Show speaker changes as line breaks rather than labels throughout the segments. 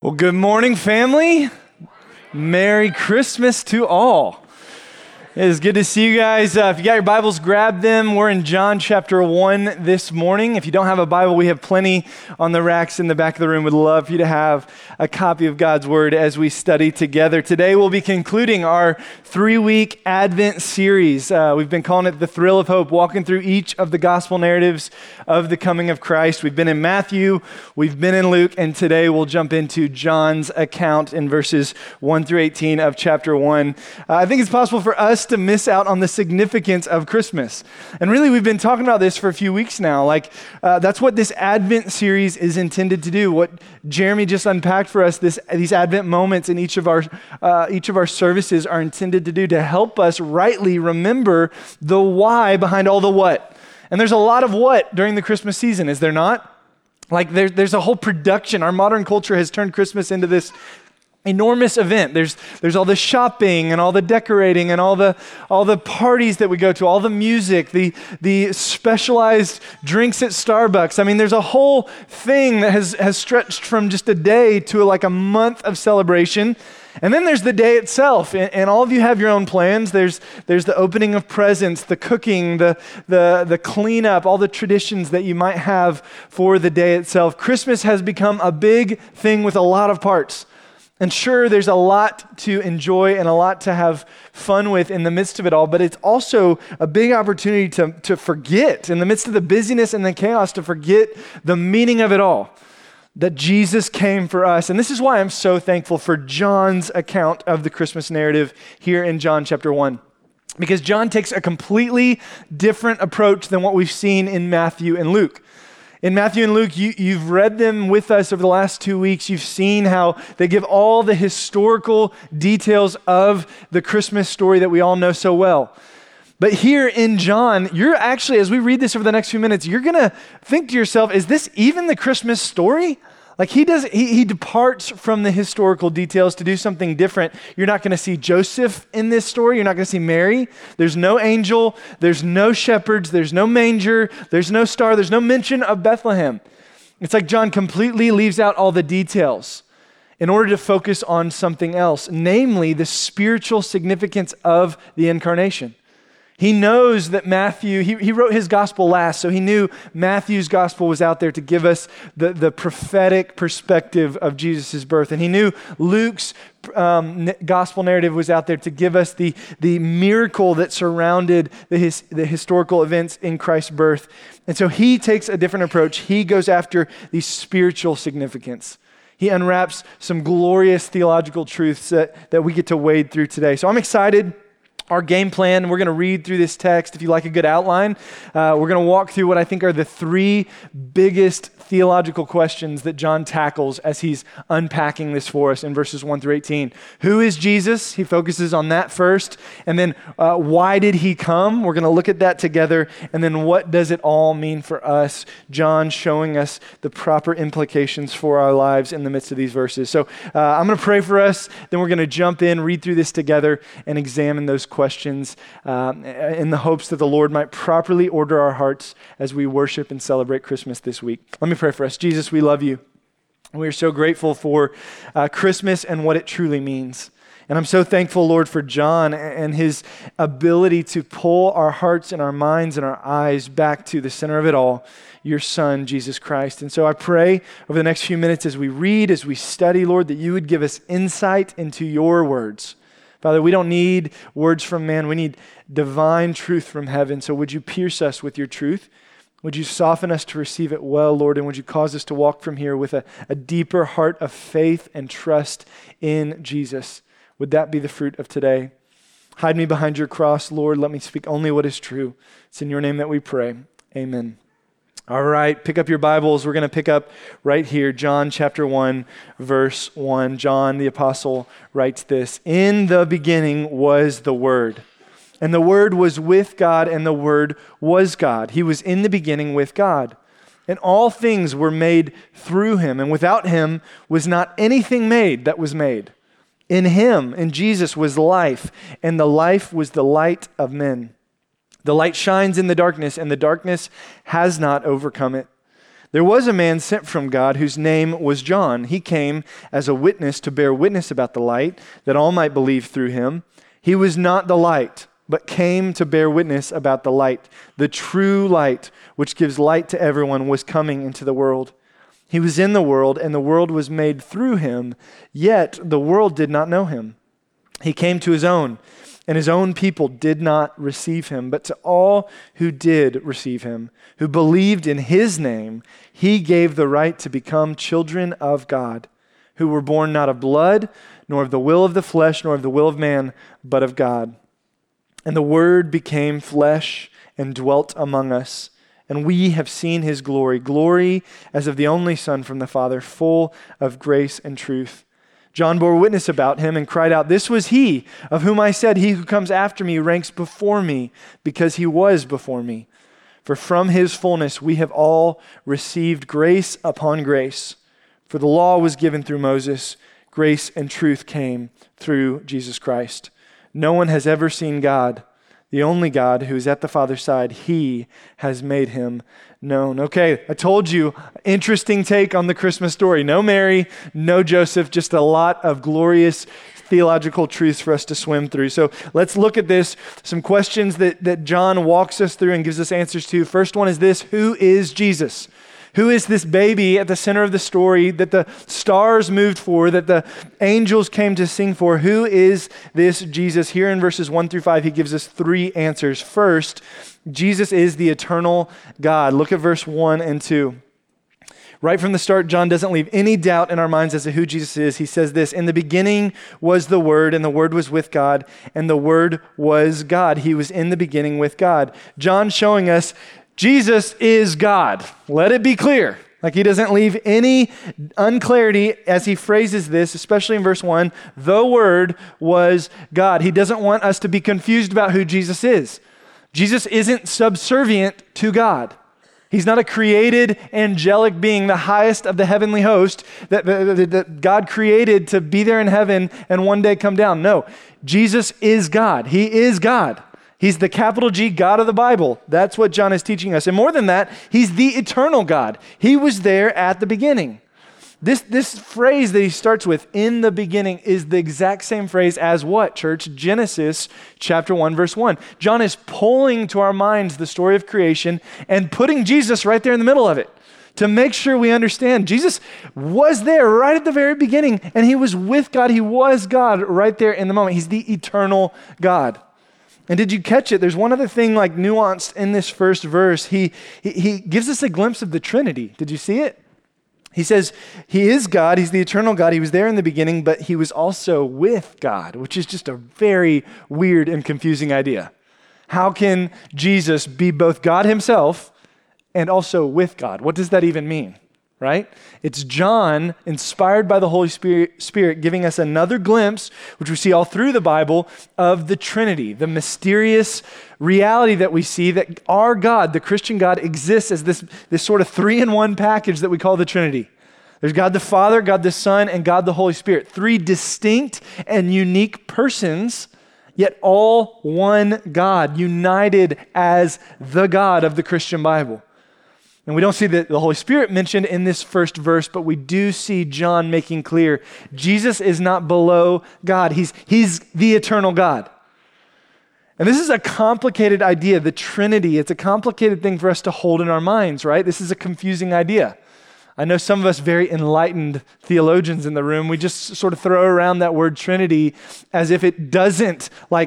Well, good morning, family. Merry Christmas to all. It is good to see you guys. If you got your Bibles, grab them. We're in John chapter 1 this morning. If you don't have a Bible, we have plenty on the racks in the back of the room. We'd love for you to have a copy of God's Word as we study together. Today, we'll be concluding our 3-week Advent series. We've been calling it The Thrill of Hope, walking through each of the gospel narratives of the coming of Christ. We've been in Matthew, we've been in Luke, and today we'll jump into John's account in verses 1 through 18 of chapter 1. I think it's possible for us to miss out on the significance of Christmas. And really, we've been talking about this for a few weeks now. That's what this Advent series is intended to do. What Jeremy just unpacked for us, these Advent moments in each of our services are intended to do to help us rightly remember the why behind all the what. And there's a lot of what during the Christmas season, is there not? There's a whole production. Our modern culture has turned Christmas into this enormous event. There's all the shopping and all the decorating and all the parties that we go to, all the music, the specialized drinks at Starbucks. I mean, there's a whole thing that has stretched from just a day to like a month of celebration. And then there's the day itself, and all of you have your own plans. There's the opening of presents, the cooking, the cleanup, all the traditions that you might have for the day itself. Christmas has become a big thing with a lot of parts. And sure, there's a lot to enjoy and a lot to have fun with in the midst of it all, but it's also a big opportunity to forget, in the midst of the busyness and the chaos, to forget the meaning of it all, that Jesus came for us. And this is why I'm so thankful for John's account of the Christmas narrative here in John chapter 1. Because John takes a completely different approach than what we've seen in Matthew and Luke. In Matthew and Luke, you've read them with us over the last 2 weeks. You've seen how they give all the historical details of the Christmas story that we all know so well. But here in John, you're actually, as we read this over the next few minutes, you're going to think to yourself, is this even the Christmas story? He departs from the historical details to do something different. You're not going to see Joseph in this story. You're not going to see Mary. There's no angel. There's no shepherds. There's no manger. There's no star. There's no mention of Bethlehem. It's like John completely leaves out all the details in order to focus on something else, namely the spiritual significance of the incarnation. He knows that Matthew, he wrote his gospel last, so he knew Matthew's gospel was out there to give us the prophetic perspective of Jesus' birth. And he knew Luke's gospel narrative was out there to give us the miracle that surrounded the historical events in Christ's birth. And so he takes a different approach. He goes after the spiritual significance. He unwraps some glorious theological truths that we get to wade through today. So I'm excited. Our game plan, we're going to read through this text. If you like a good outline, we're going to walk through what I think are the 3 biggest theological questions that John tackles as he's unpacking this for us in verses 1 through 18. Who is Jesus? He focuses on that first. And then why did he come? We're going to look at that together. And then what does it all mean for us? John showing us the proper implications for our lives in the midst of these verses. So I'm going to pray for us. Then we're going to jump in, read through this together, and examine those questions in the hopes that the Lord might properly order our hearts as we worship and celebrate Christmas this week. Let me pray for us. Jesus, we love you. We are so grateful for Christmas and what it truly means. And I'm so thankful, Lord, for John and his ability to pull our hearts and our minds and our eyes back to the center of it all, your Son, Jesus Christ. And so I pray over the next few minutes as we read, as we study, Lord, that you would give us insight into your words. Father, we don't need words from man. We need divine truth from heaven. So would you pierce us with your truth? Would you soften us to receive it well, Lord? And would you cause us to walk from here with a deeper heart of faith and trust in Jesus? Would that be the fruit of today? Hide me behind your cross, Lord. Let me speak only what is true. It's in your name that we pray. Amen. All right, pick up your Bibles. We're going to pick up right here, John chapter 1, verse 1. John the apostle writes this: "In the beginning was the Word, and the Word was with God, and the Word was God. He was in the beginning with God. And all things were made through him, and without him was not anything made that was made. In him, in Jesus, was life, and the life was the light of men. The light shines in the darkness, and the darkness has not overcome it. There was a man sent from God whose name was John. He came as a witness to bear witness about the light, that all might believe through him. He was not the light, but came to bear witness about the light. The true light, which gives light to everyone, was coming into the world. He was in the world, and the world was made through him, yet the world did not know him. He came to his own, and his own people did not receive him. But to all who did receive him, who believed in his name, he gave the right to become children of God, who were born not of blood, nor of the will of the flesh, nor of the will of man, but of God. And the Word became flesh and dwelt among us, and we have seen his glory, glory as of the only Son from the Father, full of grace and truth. John bore witness about him and cried out, "This was he of whom I said, he who comes after me ranks before me, because he was before me. For from his fullness we have all received grace upon grace. For the law was given through Moses, grace and truth came through Jesus Christ. No one has ever seen God, the only God who is at the Father's side. He has made him known." Okay, I told you, interesting take on the Christmas story. No Mary, no Joseph, just a lot of glorious theological truths for us to swim through. So let's look at this. Some questions that John walks us through and gives us answers to. First one is this: who is Jesus? Who is this baby at the center of the story that the stars moved for, that the angels came to sing for? Who is this Jesus? Here in verses 1 through 5, he gives us three answers. First, Jesus is the eternal God. Look at verse 1 and 2. Right from the start, John doesn't leave any doubt in our minds as to who Jesus is. He says this: "In the beginning was the Word, and the Word was with God, and the Word was God." He was in the beginning with God. John showing us Jesus is God. Let it be clear. Like, he doesn't leave any unclarity as he phrases this, especially in verse 1. The Word was God. He doesn't want us to be confused about who Jesus is. Jesus isn't subservient to God. He's not a created angelic being, the highest of the heavenly host that God created to be there in heaven and one day come down. No, Jesus is God. He is God. He's the capital G God of the Bible. That's what John is teaching us. And more than that, he's the eternal God. He was there at the beginning. This phrase that he starts with, "in the beginning," is the exact same phrase as what, church? Genesis chapter 1, verse 1. John is pulling to our minds the story of creation and putting Jesus right there in the middle of it to make sure we understand Jesus was there right at the very beginning, and he was with God. He was God right there in the moment. He's the eternal God. And did you catch it? There's one other thing like nuanced in this first verse. He gives us a glimpse of the Trinity. Did you see it? He says he is God. He's the eternal God. He was there in the beginning, but he was also with God, which is just a very weird and confusing idea. How can Jesus be both God himself and also with God? What does that even mean? Right? It's John, inspired by the Holy Spirit, giving us another glimpse, which we see all through the Bible, of the Trinity, the mysterious reality that we see that our God, the Christian God, exists as this sort of three-in-one package that we call the Trinity. There's God the Father, God the Son, and God the Holy Spirit. Three distinct and unique persons, yet all one God, united as the God of the Christian Bible. And we don't see the Holy Spirit mentioned in this first verse, but we do see John making clear Jesus is not below God. He's the eternal God. And this is a complicated idea, the Trinity. It's a complicated thing for us to hold in our minds, right? This is a confusing idea. I know some of us very enlightened theologians in the room, we just sort of throw around that word Trinity as if it doesn't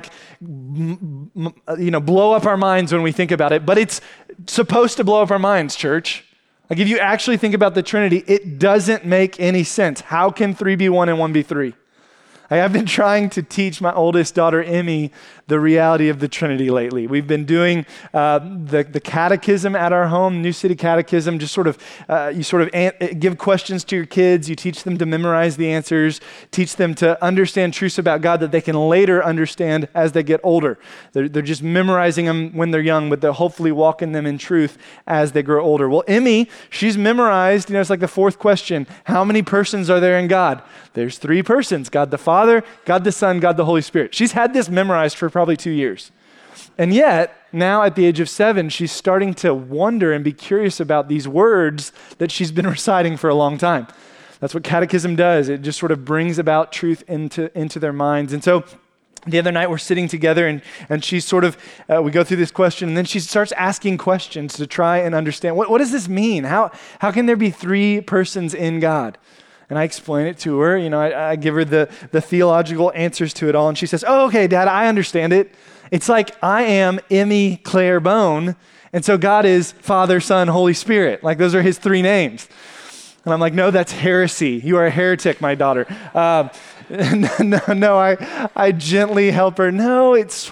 blow up our minds when we think about it, but it's supposed to blow up our minds, church. Like, if you actually think about the Trinity, it doesn't make any sense. How can 3 be 1 and 1 be 3? I've been trying to teach my oldest daughter, Emmy, the reality of the Trinity lately. We've been doing the catechism at our home, New City Catechism, just give questions to your kids. You teach them to memorize the answers, teach them to understand truths about God that they can later understand as they get older. They're just memorizing them when they're young, but they'll hopefully walk in them in truth as they grow older. Well, Emmy, she's memorized, it's like the fourth question. How many persons are there in God? There's 3 persons, God the Father, God the Son, God the Holy Spirit. She's had this memorized for probably 2 years. And yet, now at the age of 7, she's starting to wonder and be curious about these words that she's been reciting for a long time. That's what catechism does. It just sort of brings about truth into their minds. And so the other night we're sitting together and she's sort of, we go through this question and then she starts asking questions to try and understand, what does this mean? How can there be 3 persons in God? And I explain it to her. I give her the theological answers to it all. And she says, oh, okay, Dad, I understand it. It's like I am Emmy Claire Bone. And so God is Father, Son, Holy Spirit. Like those are his 3 names. And I'm like, no, that's heresy. You are a heretic, my daughter. No, I gently help her. No,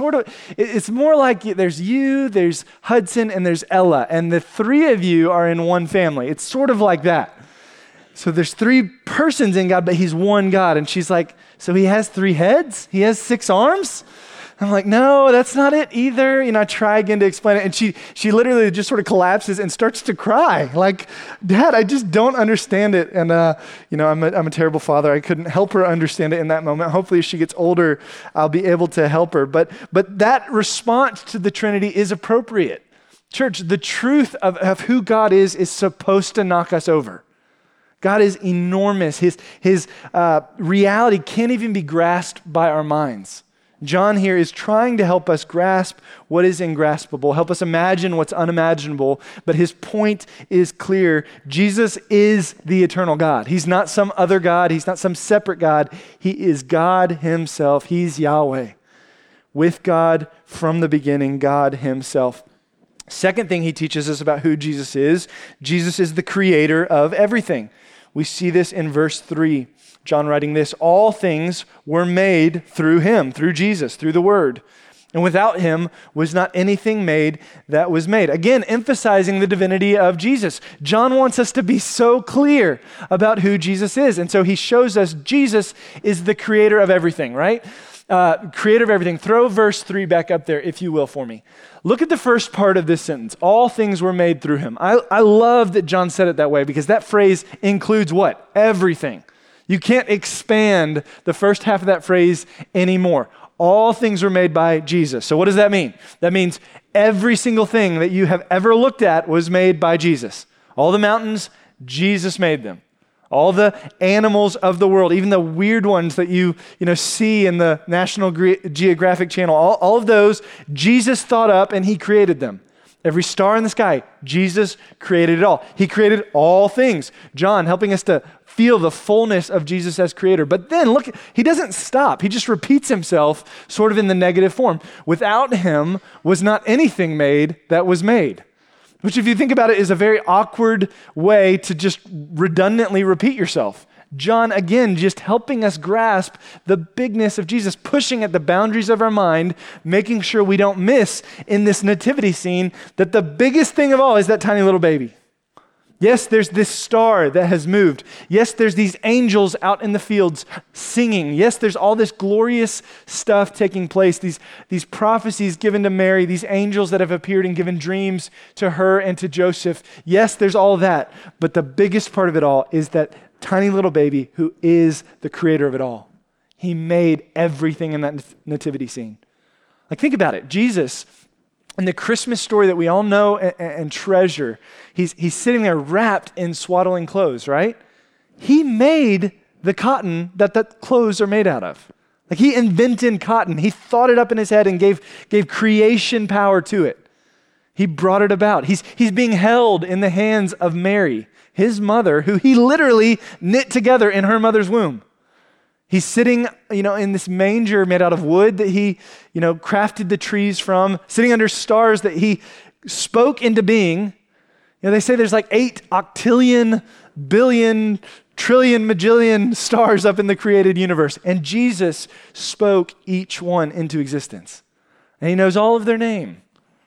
it's more like there's you, there's Hudson, and there's Ella. And the 3 of you are in one family. It's sort of like that. So there's 3 persons in God, but he's one God. And she's like, so he has 3 heads? He has 6 arms? I'm like, no, that's not it either. I try again to explain it. And she literally just sort of collapses and starts to cry. Like, Dad, I just don't understand it. And, I'm a terrible father. I couldn't help her understand it in that moment. Hopefully as she gets older, I'll be able to help her. But that response to the Trinity is appropriate. Church, the truth of who God is supposed to knock us over. God is enormous. His reality can't even be grasped by our minds. John here is trying to help us grasp what is ingraspable, help us imagine what's unimaginable, but his point is clear. Jesus is the eternal God. He's not some other God. He's not some separate God. He is God himself. He's Yahweh. With God from the beginning, God himself. Second thing he teaches us about who Jesus is the creator of everything. We see this in verse 3. John writing this, all things were made through him, through Jesus, through the Word. And without him was not anything made that was made. Again, emphasizing the divinity of Jesus. John wants us to be so clear about who Jesus is. And so he shows us Jesus is the creator of everything, right? Creator of everything. Throw verse 3 back up there, if you will, for me. Look at the first part of this sentence. All things were made through him. I love that John said it that way because that phrase includes what? Everything. You can't expand the first half of that phrase anymore. All things were made by Jesus. So what does that mean? That means every single thing that you have ever looked at was made by Jesus. All the mountains, Jesus made them. All the animals of the world, even the weird ones that you see in the National Geographic Channel, all of those, Jesus thought up and he created them. Every star in the sky, Jesus created it all. He created all things. John helping us to feel the fullness of Jesus as creator. But then look, he doesn't stop. He just repeats himself sort of in the negative form. Without him was not anything made that was made. Which if you think about it is a very awkward way to just redundantly repeat yourself. John, again, just helping us grasp the bigness of Jesus, pushing at the boundaries of our mind, making sure we don't miss in this nativity scene that the biggest thing of all is that tiny little baby. Yes, there's this star that has moved. Yes, there's these angels out in the fields singing. Yes, there's all this glorious stuff taking place, these prophecies given to Mary, these angels that have appeared and given dreams to her and to Joseph. Yes, there's all that. But the biggest part of it all is that tiny little baby who is the creator of it all. He made everything in that nativity scene. Like, think about it. Jesus, in the Christmas story that we all know and treasure, he's sitting there wrapped in swaddling clothes, right? He made the cotton that the clothes are made out of. Like, he invented cotton. He thought it up in his head and gave creation power to it. He brought it about. He's being held in the hands of Mary, his mother, who he literally knit together in her mother's womb. He's sitting, in this manger made out of wood that he, crafted the trees from, sitting under stars that he spoke into being. They say there's like 8 octillion, billion, trillion, majillion stars up in the created universe. And Jesus spoke each one into existence. And he knows all of their name.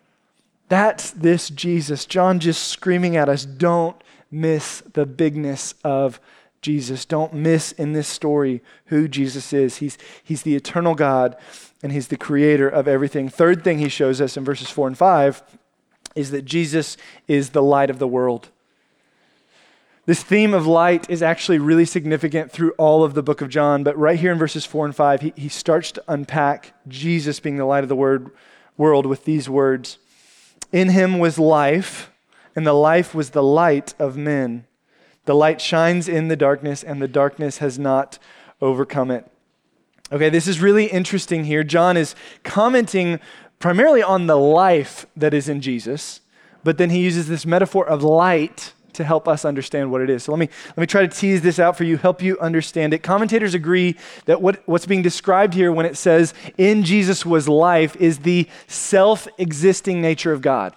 That's this Jesus. John just screaming at us, don't miss the bigness of Jesus. Don't miss in this story who Jesus is. He's the eternal God and he's the creator of everything. Third thing he shows us in verses 4 and 5 is that Jesus is the light of the world. This theme of light is actually really significant through all of the book of John, but right here in verses 4 and 5, he starts to unpack Jesus being the light of the world with these words. In him was life, and the life was the light of men. The light shines in the darkness, and the darkness has not overcome it. Okay, this is really interesting here. John is commenting primarily on the life that is in Jesus, but then he uses this metaphor of light to help us understand what it is. So let me try to tease this out for you, help you understand it. Commentators agree that what's being described here when it says in Jesus was life is the self-existing nature of God.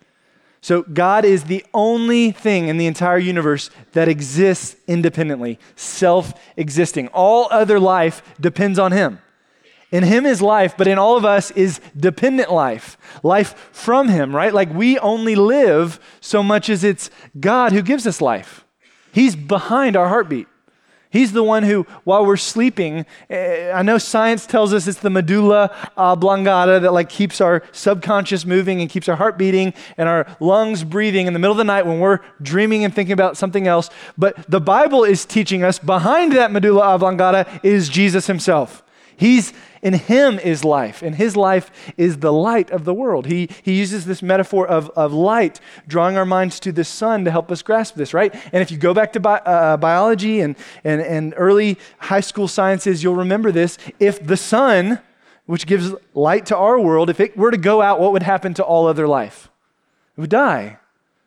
So God is the only thing in the entire universe that exists independently, self-existing. All other life depends on him. In him is life, but in all of us is dependent life from him, right? Like we only live so much as it's God who gives us life. He's behind our heartbeat. He's the one who, while we're sleeping, I know science tells us it's the medulla oblongata that like keeps our subconscious moving and keeps our heart beating and our lungs breathing in the middle of the night when we're dreaming and thinking about something else. But the Bible is teaching us behind that medulla oblongata is Jesus himself. In him is life, and his life is the light of the world. He uses this metaphor of light, drawing our minds to the sun to help us grasp this, right? And if you go back to biology and early high school sciences, you'll remember this. If the sun, which gives light to our world, if it were to go out, what would happen to all other life? It would die.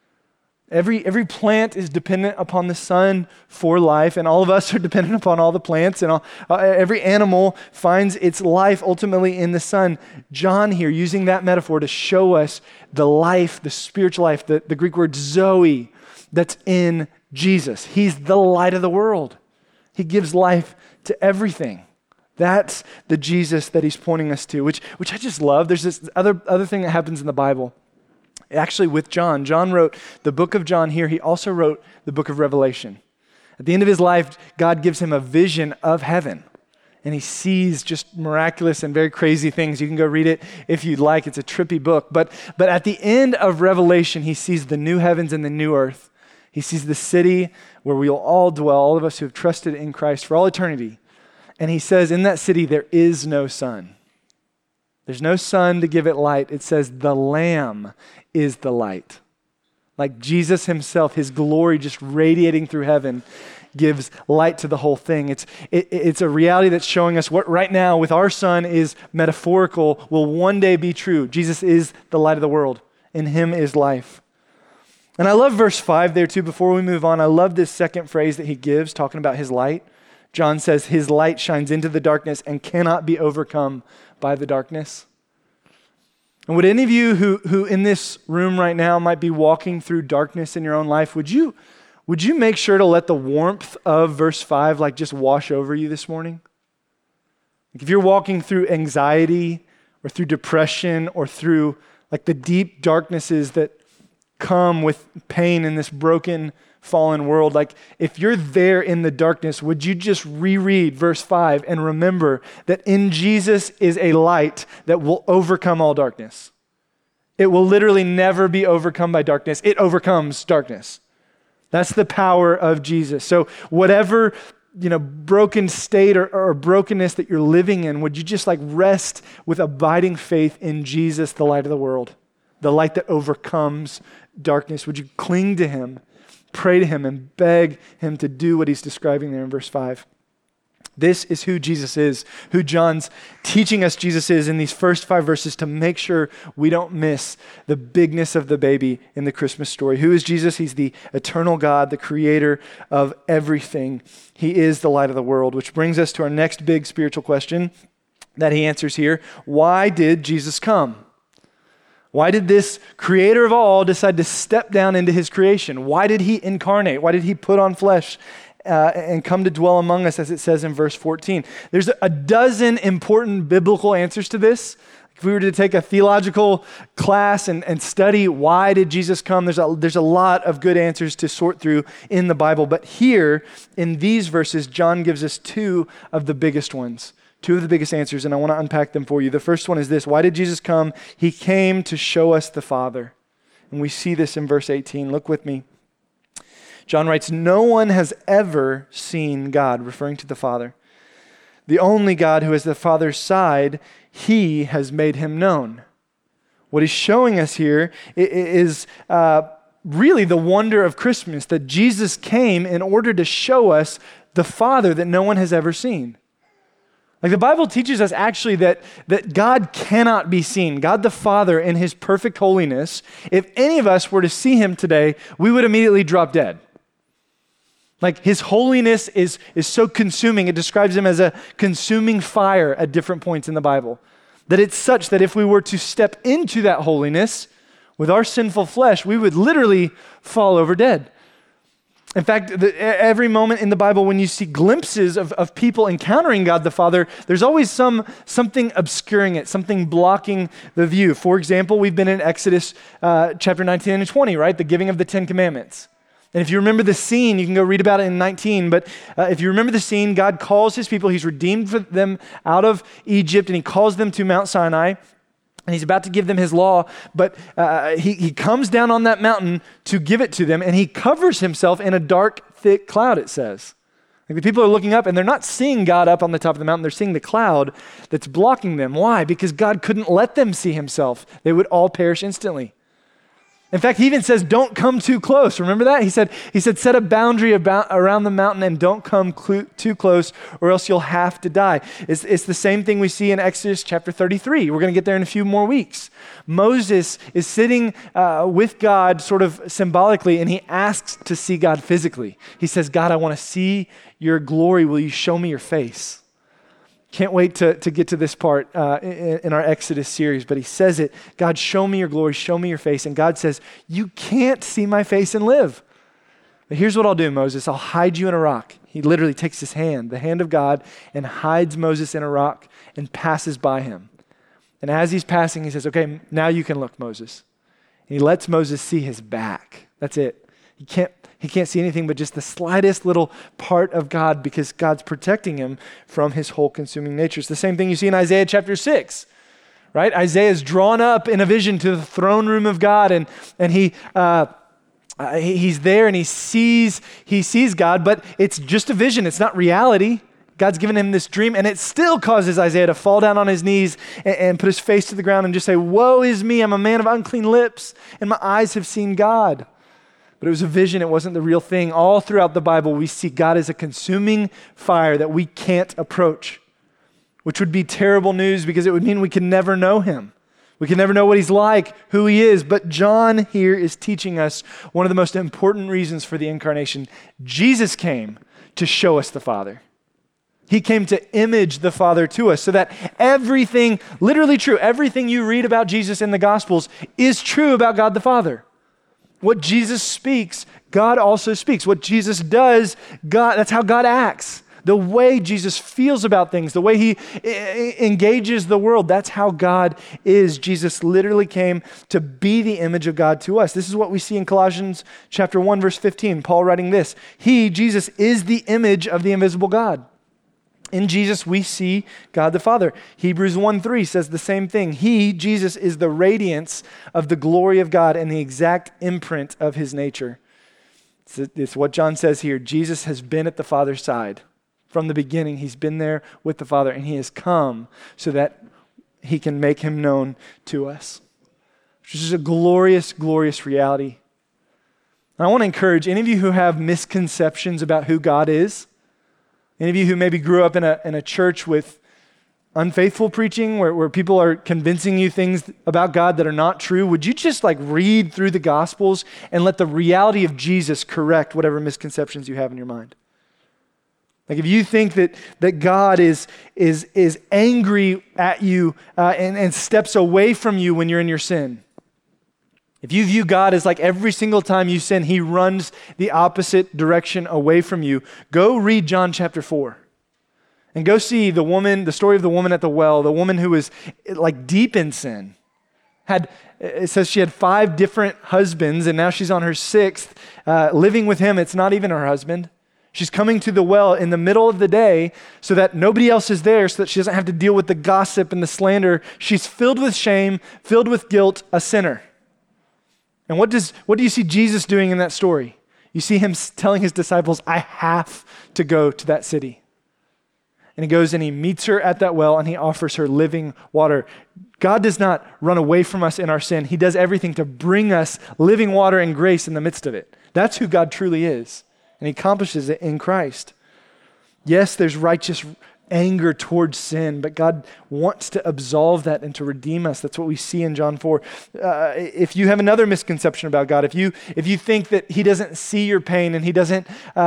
Every plant is dependent upon the sun for life, and all of us are dependent upon all the plants, and every animal finds its life ultimately in the sun. John here using that metaphor to show us the life, the spiritual life, the Greek word zoe that's in Jesus. He's the light of the world. He gives life to everything. That's the Jesus that he's pointing us to, which I just love. There's this other thing that happens in the Bible. Actually, with John wrote the book of John here. He also wrote the book of Revelation. At the end of his life, God gives him a vision of heaven, and he sees just miraculous and very crazy things. You can go read it if you'd like. It's a trippy book. But at the end of Revelation, he sees the new heavens and the new earth. He sees the city where we'll all dwell, all of us who have trusted in Christ for all eternity. And he says, in that city, there is no sun. There's no sun to give it light. It says the Lamb is the light. Like Jesus himself, his glory just radiating through heaven gives light to the whole thing. It's a reality that's showing us what right now with our sun is metaphorical will one day be true. Jesus is the light of the world. In him is life. And I love verse 5 there too. Before we move on, I love this second phrase that he gives talking about his light. John says his light shines into the darkness and cannot be overcome by the darkness. And would any of you who in this room right now might be walking through darkness in your own life, would you make sure to let the warmth of verse 5 like just wash over you this morning? Like if you're walking through anxiety or through depression or through like the deep darknesses that come with pain in this broken, fallen world, like if you're there in the darkness, would you just reread verse 5 and remember that in Jesus is a light that will overcome all darkness. It will literally never be overcome by darkness. It overcomes darkness. That's the power of Jesus. So whatever broken state or brokenness that you're living in, would you just like rest with abiding faith in Jesus, the light of the world, the light that overcomes darkness? Would you cling to him? Pray to him and beg him to do what he's describing there in verse 5. This is who Jesus is, who John's teaching us Jesus is in these first 5 verses to make sure we don't miss the bigness of the baby in the Christmas story. Who is Jesus? He's the eternal God, the creator of everything. He is the light of the world, which brings us to our next big spiritual question that he answers here. Why did Jesus come? Why did this creator of all decide to step down into his creation? Why did he incarnate? Why did he put on flesh and come to dwell among us, as it says in verse 14? There's a dozen important biblical answers to this. If we were to take a theological class and study why did Jesus come, there's a lot of good answers to sort through in the Bible. But here, in these verses, John gives us 2 of the biggest ones. 2 of the biggest answers, and I want to unpack them for you. The first one is this. Why did Jesus come? He came to show us the Father. And we see this in verse 18. Look with me. John writes, no one has ever seen God, referring to the Father. The only God who is the Father's side, he has made him known. What he's showing us here is really the wonder of Christmas, that Jesus came in order to show us the Father that no one has ever seen. Like the Bible teaches us actually that God cannot be seen. God the Father in his perfect holiness, if any of us were to see him today, we would immediately drop dead. Like his holiness is so consuming. It describes him as a consuming fire at different points in the Bible. That it's such that if we were to step into that holiness with our sinful flesh, we would literally fall over dead. In fact, every moment in the Bible when you see glimpses of people encountering God the Father, there's always something obscuring it, something blocking the view. For example, we've been in Exodus chapter 19 and 20, right? The giving of the Ten Commandments. And if you remember the scene, you can go read about it in 19, but if you remember the scene, God calls his people, he's redeemed them out of Egypt, and he calls them to Mount Sinai, and he's about to give them his law, but he comes down on that mountain to give it to them, and he covers himself in a dark, thick cloud, it says. Like the people are looking up, and they're not seeing God up on the top of the mountain, they're seeing the cloud that's blocking them. Why? Because God couldn't let them see himself. They would all perish instantly. In fact, he even says, don't come too close. Remember that? He said, set a boundary around the mountain and don't come too close or else you'll have to die. It's the same thing we see in Exodus chapter 33. We're going to get there in a few more weeks. Moses is sitting with God sort of symbolically, and he asks to see God physically. He says, God, I want to see your glory. Will you show me your face? Can't wait to get to this part in our Exodus series, but he says it, God, show me your glory, show me your face. And God says, you can't see my face and live. But here's what I'll do, Moses. I'll hide you in a rock. He literally takes his hand, the hand of God, and hides Moses in a rock and passes by him. And as he's passing, he says, okay, now you can look, Moses. And he lets Moses see his back. That's it. He can't see anything but just the slightest little part of God because God's protecting him from his whole consuming nature. It's the same thing you see in Isaiah chapter 6, right? Isaiah is drawn up in a vision to the throne room of God, and he's there and he sees God, but it's just a vision. It's not reality. God's given him this dream, and it still causes Isaiah to fall down on his knees and put his face to the ground and just say, woe is me, I'm a man of unclean lips, and my eyes have seen God. But it was a vision, it wasn't the real thing. All throughout the Bible, we see God as a consuming fire that we can't approach, which would be terrible news because it would mean we can never know him. We can never know what he's like, who he is. But John here is teaching us one of the most important reasons for the incarnation. Jesus came to show us the Father. He came to image the Father to us so that everything, literally true, everything you read about Jesus in the Gospels is true about God the Father. What Jesus speaks, God also speaks. What Jesus does, that's how God acts. The way Jesus feels about things, the way he engages the world, that's how God is. Jesus literally came to be the image of God to us. This is what we see in Colossians chapter 1, verse 15. Paul writing this, he, Jesus, is the image of the invisible God. In Jesus, we see God the Father. Hebrews 1:3 says the same thing. He, Jesus, is the radiance of the glory of God and the exact imprint of his nature. It's what John says here. Jesus has been at the Father's side. From the beginning, he's been there with the Father, and he has come so that he can make him known to us, which is a glorious, glorious reality. And I want to encourage any of you who have misconceptions about who God is, any of you who maybe grew up in a church with unfaithful preaching where people are convincing you things about God that are not true, would you just read through the Gospels and let the reality of Jesus correct whatever misconceptions you have in your mind? If you think that God is angry at you and steps away from you when you're in your sin, if you view God as every single time you sin, he runs the opposite direction away from you, go read John chapter 4 and go see the story of the woman at the well, the woman who was deep in sin. It says she had 5 different husbands and now she's on her 6th, living with him. It's not even her husband. She's coming to the well in the middle of the day so that nobody else is there, so that she doesn't have to deal with the gossip and the slander. She's filled with shame, filled with guilt, a sinner. And what do you see Jesus doing in that story? You see him telling his disciples, I have to go to that city. and he goes and he meets her at that well and he offers her living water. God does not run away from us in our sin. He does everything to bring us living water and grace in the midst of it. That's who God truly is, and he accomplishes it in Christ. Yes, there's righteous anger towards sin, but God wants to absolve that and to redeem us. That's what we see in John 4. If you have another misconception about God, if you think that he doesn't see your pain and he doesn't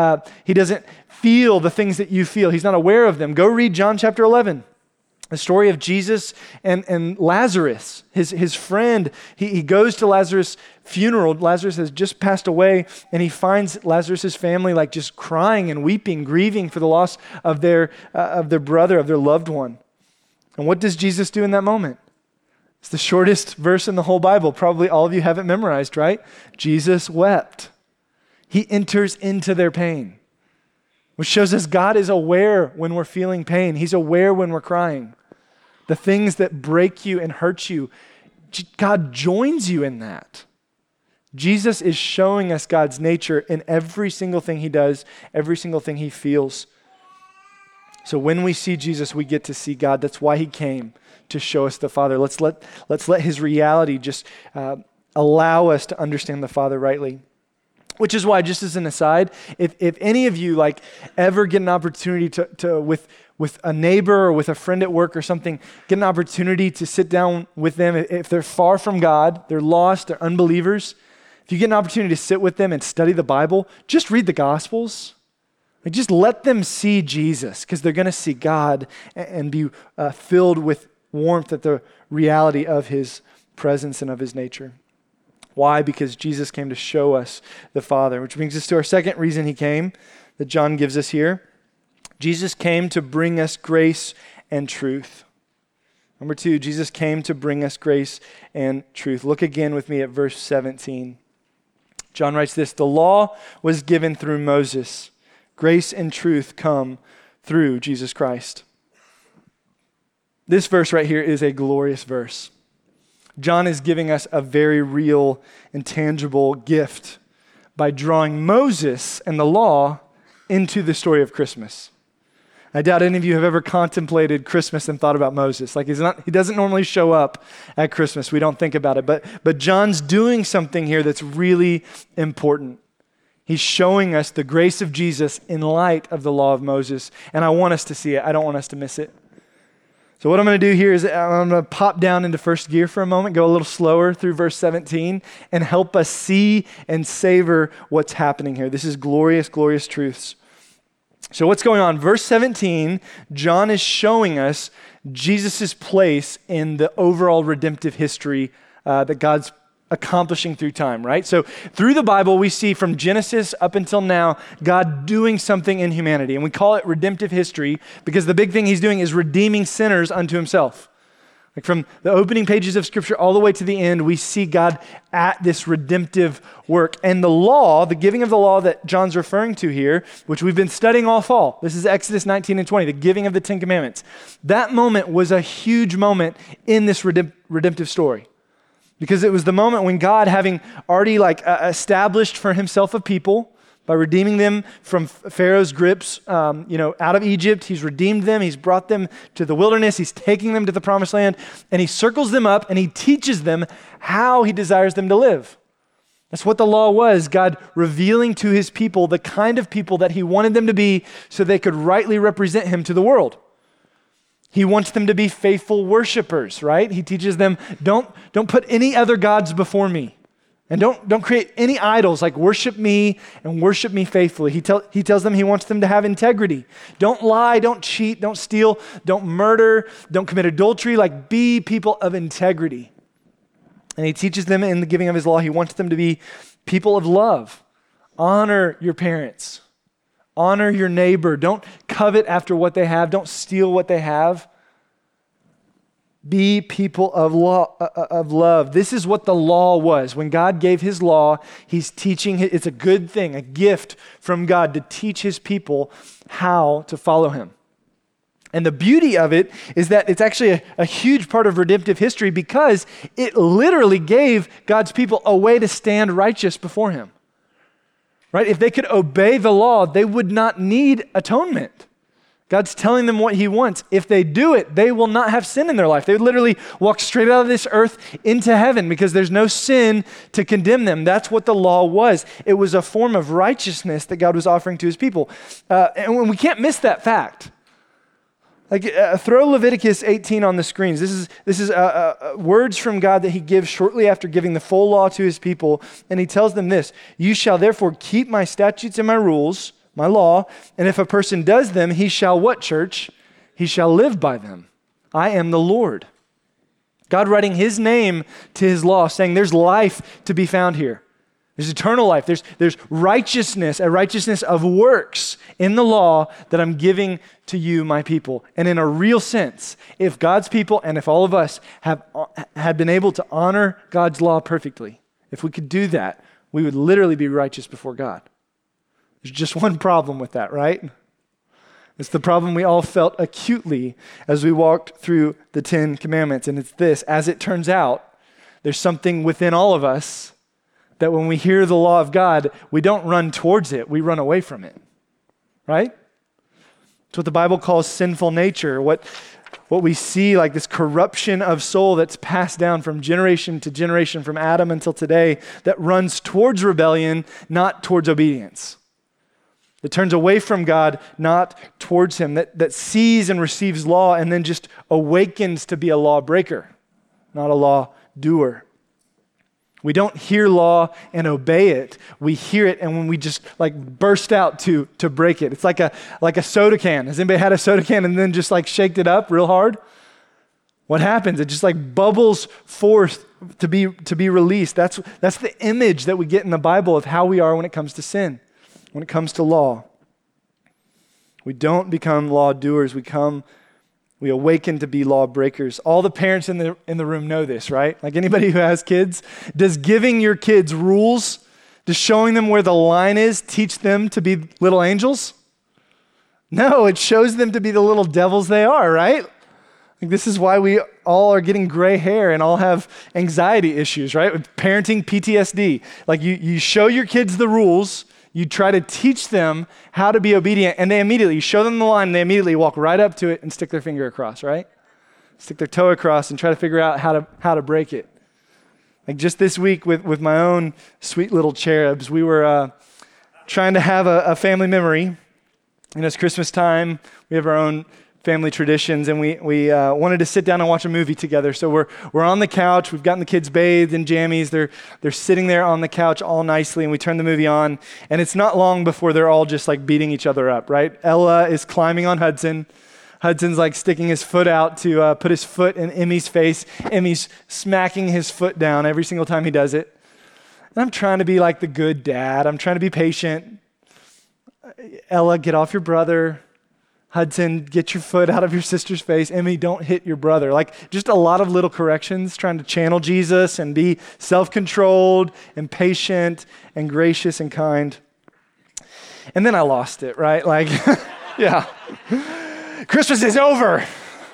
feel the things that you feel, he's not aware of them, go read John chapter 11. The story of Jesus and Lazarus, his friend. He goes to Lazarus' funeral. Lazarus has just passed away, and he finds Lazarus' family like just crying and weeping, grieving for the loss of their brother, of their loved one. And what does Jesus do in that moment? It's the shortest verse in the whole Bible. Probably all of you have it memorized, right? Jesus wept. He enters into their pain, which shows us God is aware when we're feeling pain. He's aware when we're crying. The things that break you and hurt you, God joins you in that. Jesus is showing us God's nature in every single thing he does, every single thing he feels. So when we see Jesus, we get to see God. That's why he came, to show us the Father. Let's let his reality just allow us to understand the Father rightly. Which is why, just as an aside, if any of you like ever get an opportunity to with a neighbor or with a friend at work or something, get an opportunity to sit down with them, if they're far from God, they're lost, they're unbelievers, if you get an opportunity to sit with them and study the Bible, just read the Gospels. Like, just let them see Jesus, because they're going to see God and be filled with warmth at the reality of his presence and of his nature. Why? Because Jesus came to show us the Father, which brings us to our second reason he came that John gives us here. Jesus came to bring us grace and truth. Number two, Jesus came to bring us grace and truth. Look again with me at verse 17. John writes this: the law was given through Moses. Grace and truth come through Jesus Christ. This verse right here is a glorious verse. John is giving us a very real and tangible gift by drawing Moses and the law into the story of Christmas. I doubt any of you have ever contemplated Christmas and thought about Moses. Like, he doesn't normally show up at Christmas. We don't think about it. But John's doing something here that's really important. He's showing us the grace of Jesus in light of the law of Moses. And I want us to see it. I don't want us to miss it. So what I'm going to do here is I'm going to pop down into first gear for a moment, go a little slower through verse 17, and help us see and savor what's happening here. This is glorious, glorious truths. So what's going on? Verse 17, John is showing us Jesus' place in the overall redemptive history that God's accomplishing through time, right? So through the Bible, we see from Genesis up until now, God doing something in humanity. And we call it redemptive history because the big thing he's doing is redeeming sinners unto himself. Like from the opening pages of Scripture all the way to the end, we see God at this redemptive work. And the law, the giving of the law that John's referring to here, which we've been studying all fall, this is Exodus 19 and 20, the giving of the Ten Commandments. That moment was a huge moment in this redemptive story. Because it was the moment when God, having already established for himself a people by redeeming them from Pharaoh's grips, out of Egypt, he's redeemed them, he's brought them to the wilderness, he's taking them to the promised land, and he circles them up and he teaches them how he desires them to live. That's what the law was, God revealing to his people the kind of people that he wanted them to be so they could rightly represent him to the world. He wants them to be faithful worshipers, right? He teaches them, don't put any other gods before me. And don't create any idols, like worship me and worship me faithfully. He tells them he wants them to have integrity. Don't lie, don't cheat, don't steal, don't murder, don't commit adultery, like be people of integrity. And he teaches them in the giving of his law, he wants them to be people of love. Honor your parents. Honor your neighbor. Don't covet after what they have. Don't steal what they have. Be people of love. This is what the law was. When God gave his law, he's teaching, it's a good thing, a gift from God to teach his people how to follow him. And the beauty of it is that it's actually a huge part of redemptive history because it literally gave God's people a way to stand righteous before him. Right? If they could obey the law, they would not need atonement. God's telling them what he wants. If they do it, they will not have sin in their life. They would literally walk straight out of this earth into heaven because there's no sin to condemn them. That's what the law was. It was a form of righteousness that God was offering to his people. And we can't miss that fact. Throw Leviticus 18 on the screens. This is words from God that he gives shortly after giving the full law to his people. And he tells them this: "You shall therefore keep my statutes and my rules, my law, and if a person does them, he shall" what, church? "He shall live by them. I am the Lord." God writing his name to his law, saying there's life to be found here. There's eternal life. There's righteousness, a righteousness of works in the law that I'm giving to you, my people. And in a real sense, if God's people and if all of us had been able to honor God's law perfectly, if we could do that, we would literally be righteous before God. There's just one problem with that, right? It's the problem we all felt acutely as we walked through the 10 Commandments. And it's this: as it turns out, there's something within all of us that when we hear the law of God, we don't run towards it, we run away from it, right? It's what the Bible calls sinful nature, what we see, like this corruption of soul that's passed down from generation to generation, from Adam until today, that runs towards rebellion, not towards obedience. That turns away from God, not towards him, that sees and receives law and then just awakens to be a lawbreaker, not a law doer. We don't hear law and obey it. We hear it, and when we just burst out to break it. It's like a soda can. Has anybody had a soda can and then just shaked it up real hard? What happens? It just bubbles forth to be released. That's the image that we get in the Bible of how we are when it comes to sin, when it comes to law. We don't become law doers. We awaken to be lawbreakers. All the parents in the room know this, right? Anybody who has kids, does giving your kids rules, does showing them where the line is, teach them to be little angels? No, it shows them to be the little devils they are, right? This is why we all are getting gray hair and all have anxiety issues, right? With parenting PTSD. You show your kids the rules, you try to teach them how to be obedient, and you show them the line, and they immediately walk right up to it and stick their finger across, right? Stick their toe across and try to figure out how to break it. Just this week with my own sweet little cherubs, we were trying to have a family memory. It's Christmas time. We have our own family traditions, and we wanted to sit down and watch a movie together. So we're on the couch. We've gotten the kids bathed in jammies. They're sitting there on the couch all nicely, and we turn the movie on. And it's not long before they're all just beating each other up, right? Ella is climbing on Hudson. Hudson's sticking his foot out to put his foot in Emmy's face. Emmy's smacking his foot down every single time he does it. And I'm trying to be the good dad. I'm trying to be patient. Ella, get off your brother. Hudson, get your foot out of your sister's face. Emmy, don't hit your brother. Just a lot of little corrections, trying to channel Jesus and be self-controlled and patient and gracious and kind. And then I lost it, right? Yeah. Christmas is over.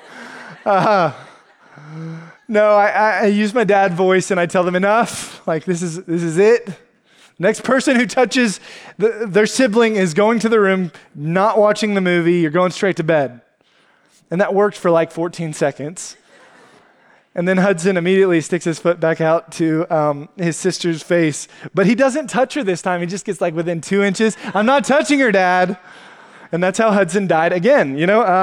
No, I use my dad voice and I tell them enough. This is it. Next person who touches their sibling is going to the room, not watching the movie. You're going straight to bed. And that worked for 14 seconds. And then Hudson immediately sticks his foot back out to his sister's face. But he doesn't touch her this time. He just gets within 2 inches. I'm not touching her, Dad. And that's how Hudson died again,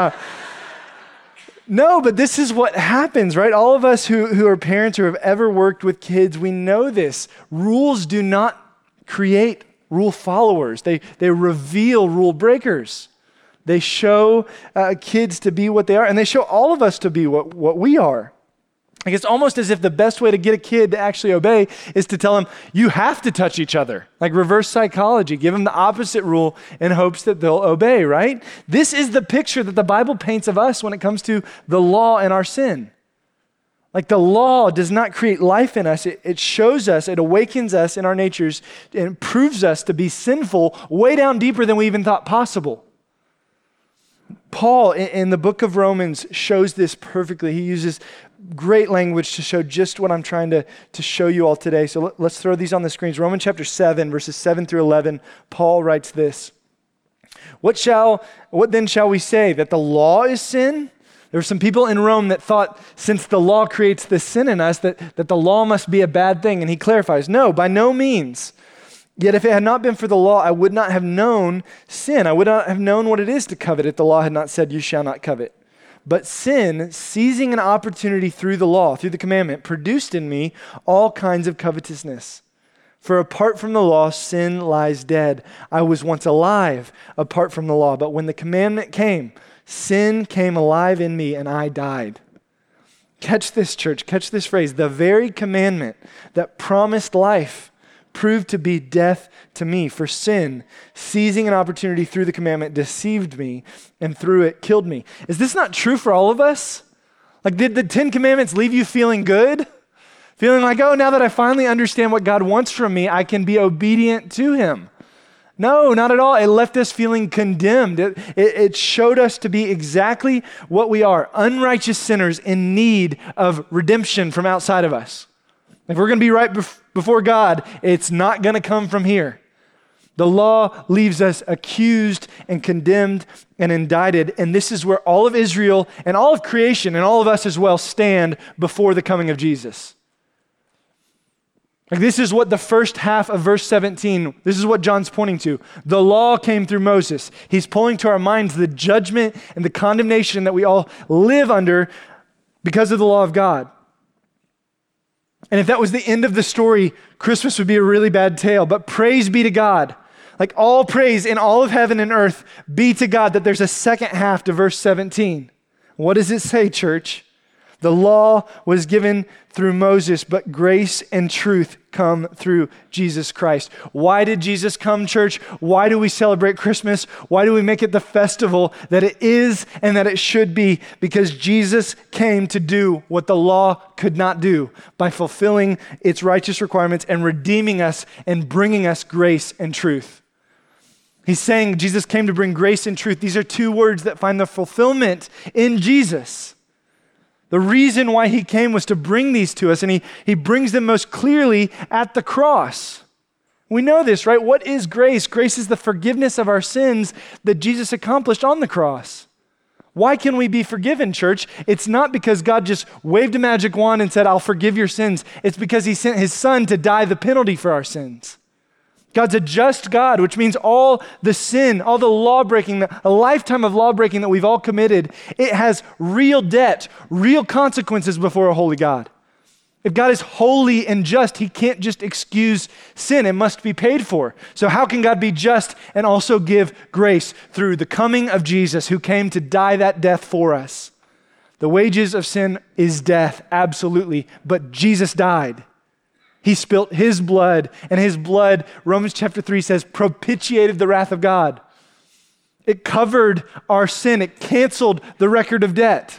No, but this is what happens, right? All of us who are parents or have ever worked with kids, we know this. Rules do not create rule followers. They reveal rule breakers. They show kids to be what they are, and they show all of us to be what we are. It's almost as if the best way to get a kid to actually obey is to tell them, you have to touch each other. Reverse psychology. Give them the opposite rule in hopes that they'll obey, right? This is the picture that the Bible paints of us when it comes to the law and our sin. The law does not create life in us. It shows us, it awakens us in our natures, and proves us to be sinful way down deeper than we even thought possible. Paul, in the book of Romans, shows this perfectly. He uses great language to show just what I'm trying to show you all today. So let's throw these on the screens. Romans chapter 7, verses 7 through 11, Paul writes this: What then shall we say? That the law is sin? There were some people in Rome that thought since the law creates this sin in us, that the law must be a bad thing. And he clarifies, no, by no means. Yet if it had not been for the law, I would not have known sin. I would not have known what it is to covet if the law had not said, you shall not covet. But sin, seizing an opportunity through the law, through the commandment, produced in me all kinds of covetousness. For apart from the law, sin lies dead. I was once alive apart from the law, but when the commandment came, sin came alive in me and I died. Catch this, church. Catch this phrase. The very commandment that promised life proved to be death to me. For sin, seizing an opportunity through the commandment, deceived me and through it killed me. Is this not true for all of us? Like, did the 10 Commandments leave you feeling good? Feeling like, oh, now that I finally understand what God wants from me, I can be obedient to him. No, not at all. It left us feeling condemned. It showed us to be exactly what we are, unrighteous sinners in need of redemption from outside of us. If we're going to be right before God, it's not going to come from here. The law leaves us accused and condemned and indicted, and this is where all of Israel and all of creation and all of us as well stand before the coming of Jesus. Like, this is what the first half of verse 17, this is what John's pointing to. The law came through Moses. He's pulling to our minds the judgment and the condemnation that we all live under because of the law of God. And if that was the end of the story, Christmas would be a really bad tale. But praise be to God. Like, all praise in all of heaven and earth be to God that there's a second half to verse 17. What does it say, church? The law was given through Moses, but grace and truth come through Jesus Christ. Why did Jesus come, church? Why do we celebrate Christmas? Why do we make it the festival that it is and that it should be? Because Jesus came to do what the law could not do by fulfilling its righteous requirements and redeeming us and bringing us grace and truth. He's saying Jesus came to bring grace and truth. These are two words that find the fulfillment in Jesus. The reason why he came was to bring these to us, and he brings them most clearly at the cross. We know this, right? What is grace? Grace is the forgiveness of our sins that Jesus accomplished on the cross. Why can we be forgiven, church? It's not because God just waved a magic wand and said, I'll forgive your sins. It's because he sent his son to die the penalty for our sins. God's a just God, which means all the sin, all the law breaking, a lifetime of law breaking that we've all committed, it has real debt, real consequences before a holy God. If God is holy and just, he can't just excuse sin. It must be paid for. So how can God be just and also give grace? Through the coming of Jesus, who came to die that death for us. The wages of sin is death, absolutely, but Jesus died. He spilt his blood, and his blood, Romans chapter 3 says, propitiated the wrath of God. It covered our sin. It canceled the record of debt.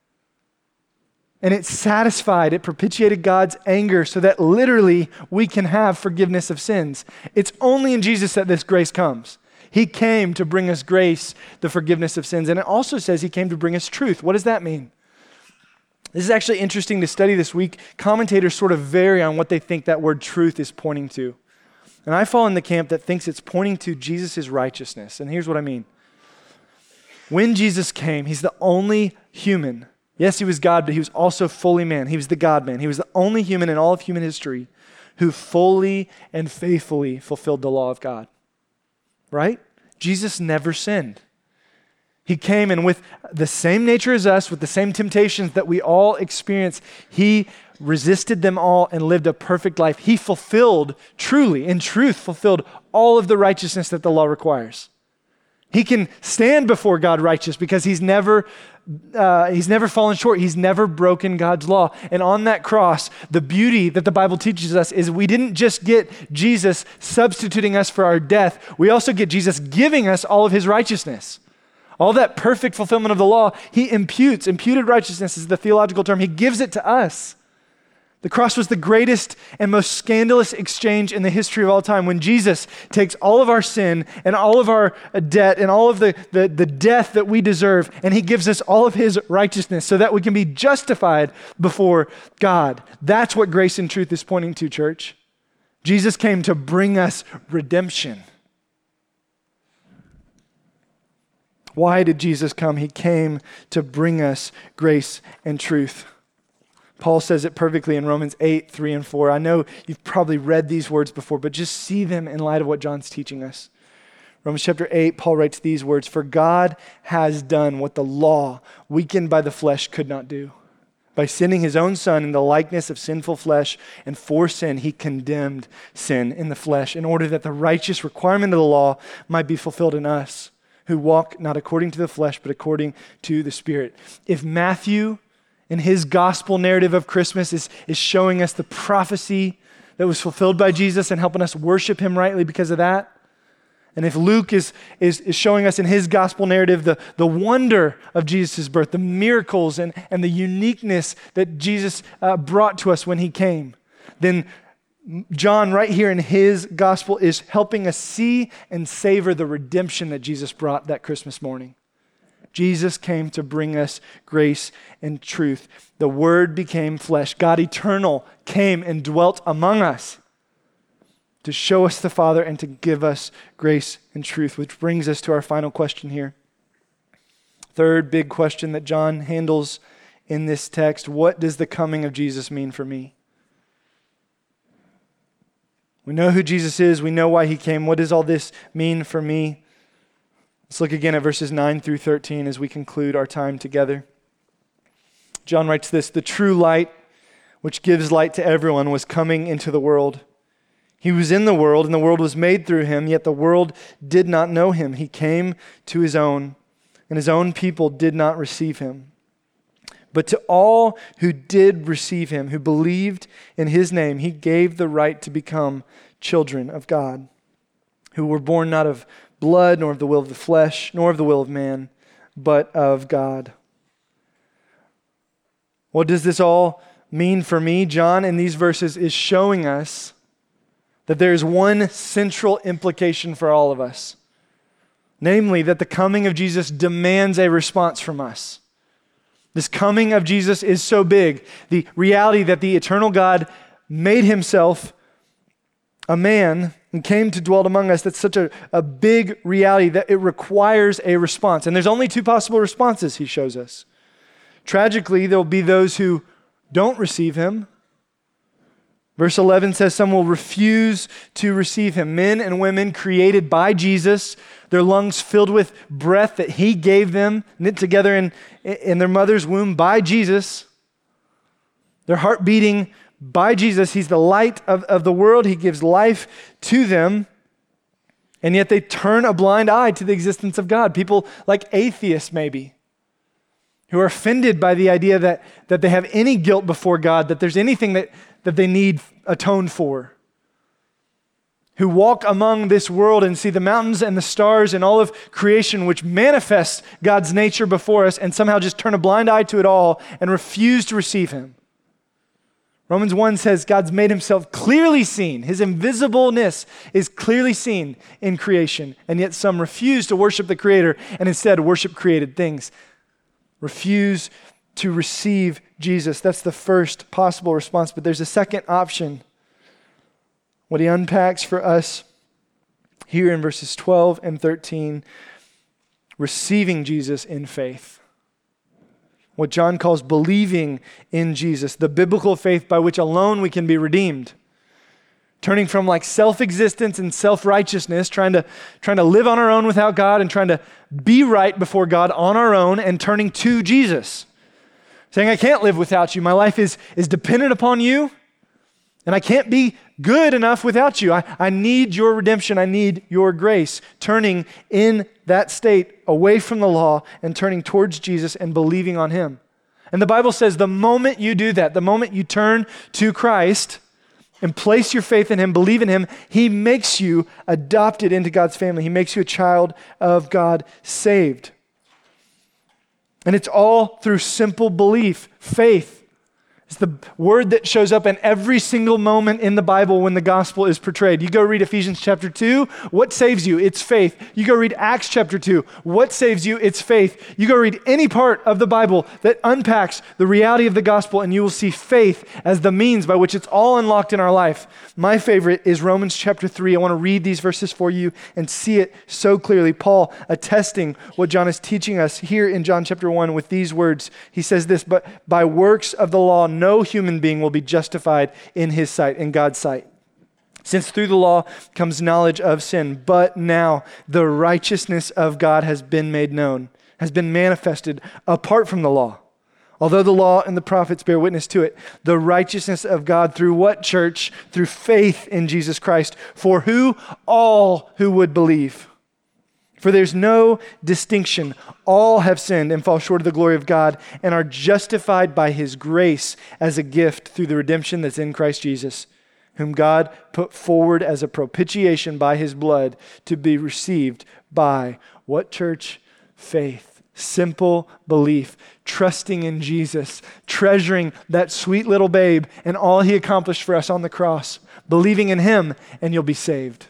And it satisfied, it propitiated God's anger so that literally we can have forgiveness of sins. It's only in Jesus that this grace comes. He came to bring us grace, the forgiveness of sins. And it also says he came to bring us truth. What does that mean? This is actually interesting to study this week. Commentators sort of vary on what they think that word truth is pointing to. And I fall in the camp that thinks it's pointing to Jesus' righteousness. And here's what I mean. When Jesus came, he's the only human. Yes, he was God, but he was also fully man. He was the God-man. He was the only human in all of human history who fully and faithfully fulfilled the law of God. Right? Jesus never sinned. He came, and with the same nature as us, with the same temptations that we all experience, he resisted them all and lived a perfect life. He fulfilled, truly, in truth, fulfilled all of the righteousness that the law requires. He can stand before God righteous because he's never fallen short. He's never broken God's law. And on that cross, the beauty that the Bible teaches us is we didn't just get Jesus substituting us for our death. We also get Jesus giving us all of his righteousness. All that perfect fulfillment of the law, he imputes. Imputed righteousness is the theological term. He gives it to us. The cross was the greatest and most scandalous exchange in the history of all time, when Jesus takes all of our sin and all of our debt and all of the death that we deserve, and he gives us all of his righteousness so that we can be justified before God. That's what grace and truth is pointing to, church. Jesus came to bring us redemption. Why did Jesus come? He came to bring us grace and truth. Paul says it perfectly in Romans 8:3-4. I know you've probably read these words before, but just see them in light of what John's teaching us. Romans chapter 8, Paul writes these words, "For God has done what the law, weakened by the flesh, could not do. By sending his own Son in the likeness of sinful flesh, and for sin, he condemned sin in the flesh, in order that the righteous requirement of the law might be fulfilled in us, who walk not according to the flesh, but according to the Spirit." If Matthew, in his gospel narrative of Christmas, is showing us the prophecy that was fulfilled by Jesus and helping us worship him rightly because of that, and if Luke is showing us in his gospel narrative the wonder of Jesus' birth, the miracles and the uniqueness that Jesus brought to us when he came, then John right here in his gospel is helping us see and savor the redemption that Jesus brought that Christmas morning. Jesus came to bring us grace and truth. The Word became flesh. God eternal came and dwelt among us to show us the Father and to give us grace and truth, which brings us to our final question here. Third big question that John handles in this text: what does the coming of Jesus mean for me? We know who Jesus is. We know why he came. What does all this mean for me? Let's look again at verses 9-13 as we conclude our time together. John writes this: "The true light, which gives light to everyone, was coming into the world. He was in the world, and the world was made through him, yet the world did not know him. He came to his own, and his own people did not receive him. But to all who did receive him, who believed in his name, he gave the right to become children of God, who were born not of blood, nor of the will of the flesh, nor of the will of man, but of God." What does this all mean for me? John in these verses is showing us that there is one central implication for all of us, namely that the coming of Jesus demands a response from us. This coming of Jesus is so big, the reality that the eternal God made himself a man and came to dwell among us, that's such a big reality that it requires a response. And there's only two possible responses, he shows us. Tragically, there will be those who don't receive him. Verse 11 says some will refuse to receive him. Men and women created by Jesus, their lungs filled with breath that he gave them, knit together in their mother's womb by Jesus. Their heart beating by Jesus. He's the light of the world. He gives life to them. And yet they turn a blind eye to the existence of God. People like atheists maybe, who are offended by the idea that they have any guilt before God, that there's anything that they need atoned for, who walk among this world and see the mountains and the stars and all of creation which manifests God's nature before us and somehow just turn a blind eye to it all and refuse to receive him. Romans 1 says God's made himself clearly seen. His invisibleness is clearly seen in creation, and yet some refuse to worship the Creator and instead worship created things. Refuse to receive Jesus. That's the first possible response, but there's a second option. What he unpacks for us here in verses 12 and 13, receiving Jesus in faith. What John calls believing in Jesus, the biblical faith by which alone we can be redeemed. Turning from like self-existence and self-righteousness, trying to live on our own without God and trying to be right before God on our own, and turning to Jesus. Saying, I can't live without you. My life is dependent upon you, and I can't be good enough without you. I need your redemption. I need your grace. Turning in that state away from the law and turning towards Jesus and believing on him. And the Bible says the moment you do that, the moment you turn to Christ and place your faith in him, believe in him, he makes you adopted into God's family. He makes you a child of God, saved. And it's all through simple belief, faith. It's the word that shows up in every single moment in the Bible when the gospel is portrayed. You go read Ephesians chapter 2, what saves you? It's faith. You go read Acts chapter 2, what saves you? It's faith. You go read any part of the Bible that unpacks the reality of the gospel, and you will see faith as the means by which it's all unlocked in our life. My favorite is Romans chapter 3. I want to read these verses for you and see it so clearly. Paul attesting what John is teaching us here in John chapter 1 with these words. He says this, "But by works of the law, no human being will be justified in his sight, in God's sight. Since through the law comes knowledge of sin, but now the righteousness of God has been made known, has been manifested apart from the law. Although the law and the prophets bear witness to it, the righteousness of God through what, church? Through faith in Jesus Christ, for who? All who would believe. For there's no distinction. All have sinned and fall short of the glory of God and are justified by his grace as a gift through the redemption that's in Christ Jesus, whom God put forward as a propitiation by his blood to be received by what, church? Faith. Simple belief, trusting in Jesus, treasuring that sweet little babe and all he accomplished for us on the cross, believing in him, and you'll be saved.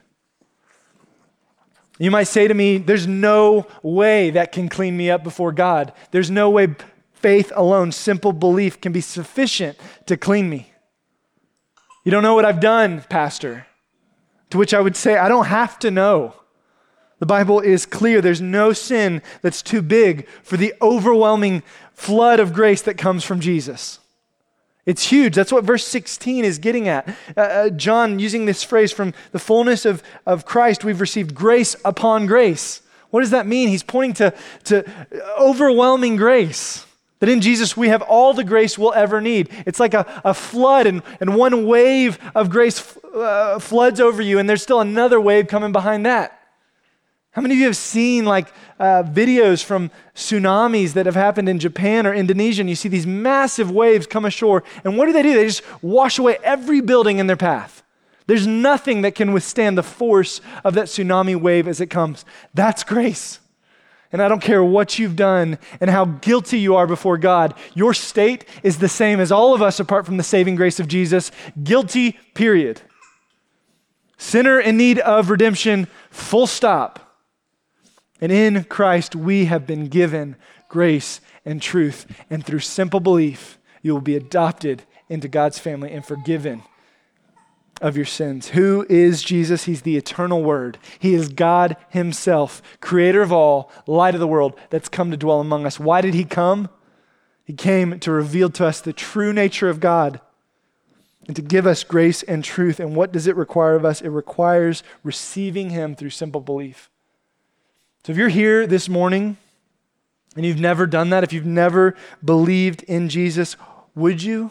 You might say to me, there's no way that can clean me up before God. There's no way faith alone, simple belief can be sufficient to clean me. You don't know what I've done, Pastor. To which I would say, I don't have to know. The Bible is clear. There's no sin that's too big for the overwhelming flood of grace that comes from Jesus. It's huge. That's what verse 16 is getting at. John using this phrase, from the fullness of Christ, we've received grace upon grace. What does that mean? He's pointing to overwhelming grace. That in Jesus we have all the grace we'll ever need. It's like a flood, and one wave of grace floods over you, and there's still another wave coming behind that. How many of you have seen videos from tsunamis that have happened in Japan or Indonesia, and you see these massive waves come ashore, and what do? They just wash away every building in their path. There's nothing that can withstand the force of that tsunami wave as it comes. That's grace. And I don't care what you've done and how guilty you are before God, your state is the same as all of us apart from the saving grace of Jesus. Guilty, period. Sinner in need of redemption, full stop. And in Christ, we have been given grace and truth. And through simple belief, you will be adopted into God's family and forgiven of your sins. Who is Jesus? He's the eternal Word. He is God himself, creator of all, light of the world, that's come to dwell among us. Why did he come? He came to reveal to us the true nature of God and to give us grace and truth. And what does it require of us? It requires receiving him through simple belief. So if you're here this morning and you've never done that, if you've never believed in Jesus, would you?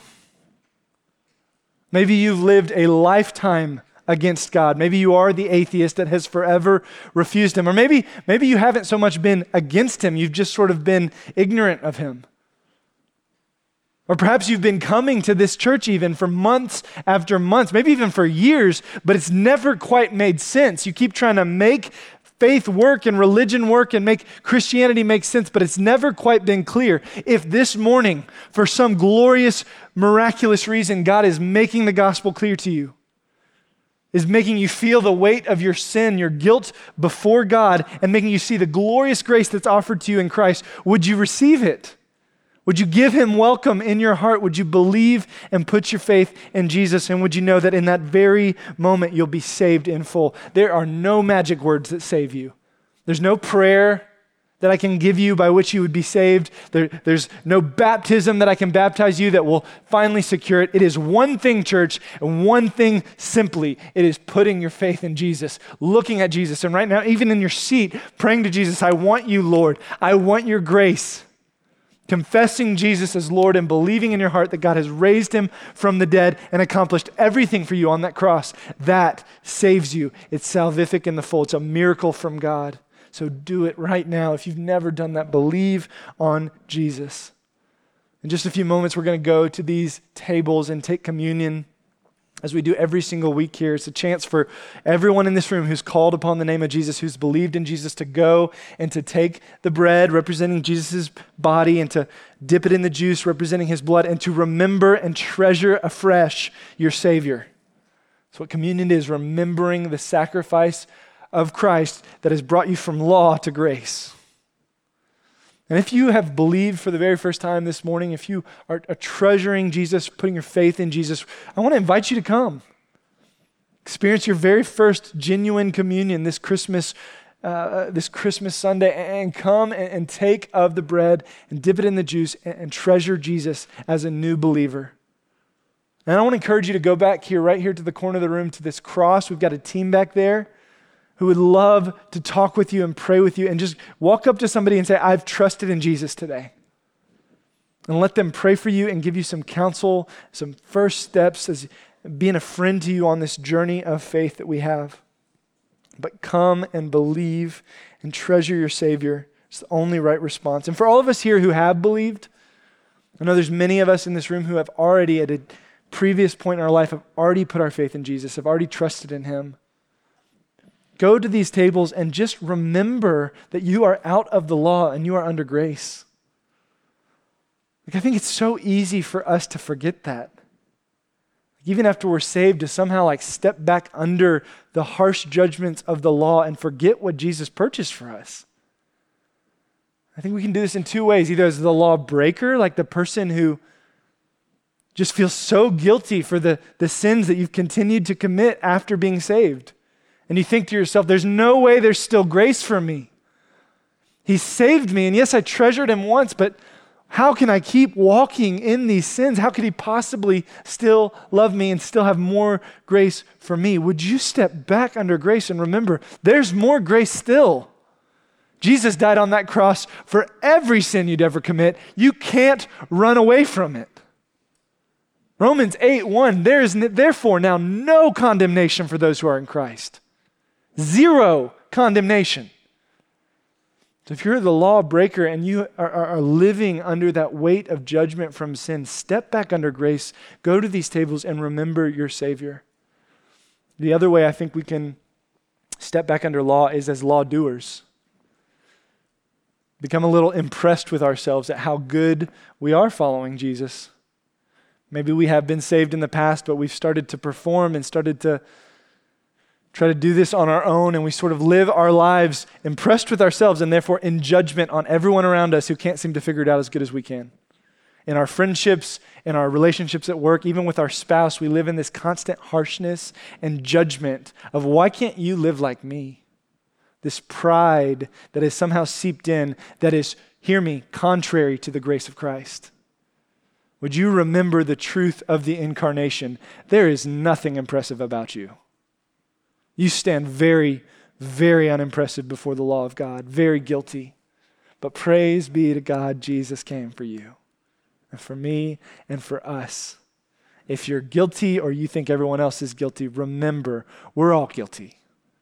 Maybe you've lived a lifetime against God. Maybe you are the atheist that has forever refused him. Or maybe you haven't so much been against him, you've just sort of been ignorant of him. Or perhaps you've been coming to this church even for months after months, maybe even for years, but it's never quite made sense. You keep trying to make faith work and religion work and make Christianity make sense, but it's never quite been clear. If this morning, for some glorious, miraculous reason, God is making the gospel clear to you, is making you feel the weight of your sin, your guilt before God, and making you see the glorious grace that's offered to you in Christ, would you receive it? Would you give him welcome in your heart? Would you believe and put your faith in Jesus? And would you know that in that very moment, you'll be saved in full? There are no magic words that save you. There's no prayer that I can give you by which you would be saved. There's no baptism that I can baptize you that will finally secure it. It is one thing, church, and one thing simply. It is putting your faith in Jesus, looking at Jesus. And right now, even in your seat, praying to Jesus, I want you, Lord. I want your grace. Confessing Jesus as Lord and believing in your heart that God has raised him from the dead and accomplished everything for you on that cross. That saves you. It's salvific in the full. It's a miracle from God. So do it right now. If you've never done that, believe on Jesus. In just a few moments, we're going to go to these tables and take communion. as we do every single week here. It's a chance for everyone in this room who's called upon the name of Jesus, who's believed in Jesus, to go and to take the bread representing Jesus' body and to dip it in the juice representing his blood and to remember and treasure afresh your Savior. That's what communion is, remembering the sacrifice of Christ that has brought you from law to grace. And if you have believed for the very first time this morning, if you are treasuring Jesus, putting your faith in Jesus, I want to invite you to come. Experience your very first genuine communion this Christmas Sunday, and come and take of the bread and dip it in the juice and treasure Jesus as a new believer. And I want to encourage you to go back here, right here to the corner of the room, to this cross. We've got a team back there who would love to talk with you and pray with you, and just walk up to somebody and say, I've trusted in Jesus today. And let them pray for you and give you some counsel, some first steps as being a friend to you on this journey of faith that we have. But come and believe and treasure your Savior. It's the only right response. And for all of us here who have believed, I know there's many of us in this room who have already, at a previous point in our life, have already put our faith in Jesus, have already trusted in him. Go to these tables and just remember that you are out of the law and you are under grace. I think it's so easy for us to forget that. Even after we're saved, to somehow step back under the harsh judgments of the law and forget what Jesus purchased for us. I think we can do this in two ways. Either as the law breaker, like the person who just feels so guilty for the sins that you've continued to commit after being saved. And you think to yourself, there's no way there's still grace for me. He saved me, and yes, I treasured him once, but how can I keep walking in these sins? How could he possibly still love me and still have more grace for me? Would you step back under grace and remember, there's more grace still. Jesus died on that cross for every sin you'd ever commit. You can't run away from it. Romans 8:1, there is therefore now no condemnation for those who are in Christ. Zero condemnation. So if you're the law breaker and you are living under that weight of judgment from sin, step back under grace, go to these tables and remember your Savior. The other way I think we can step back under law is as law doers. Become a little impressed with ourselves at how good we are following Jesus. Maybe we have been saved in the past, but we've started to perform and started to try to do this on our own, and we sort of live our lives impressed with ourselves and therefore in judgment on everyone around us who can't seem to figure it out as good as we can. In our friendships, in our relationships at work, even with our spouse, we live in this constant harshness and judgment of, why can't you live like me? This pride that is somehow seeped in, that is, hear me, contrary to the grace of Christ. Would you remember the truth of the incarnation? There is nothing impressive about you. You stand very, very unimpressive before the law of God, very guilty. But praise be to God, Jesus came for you and for me and for us. If you're guilty or you think everyone else is guilty, remember, we're all guilty.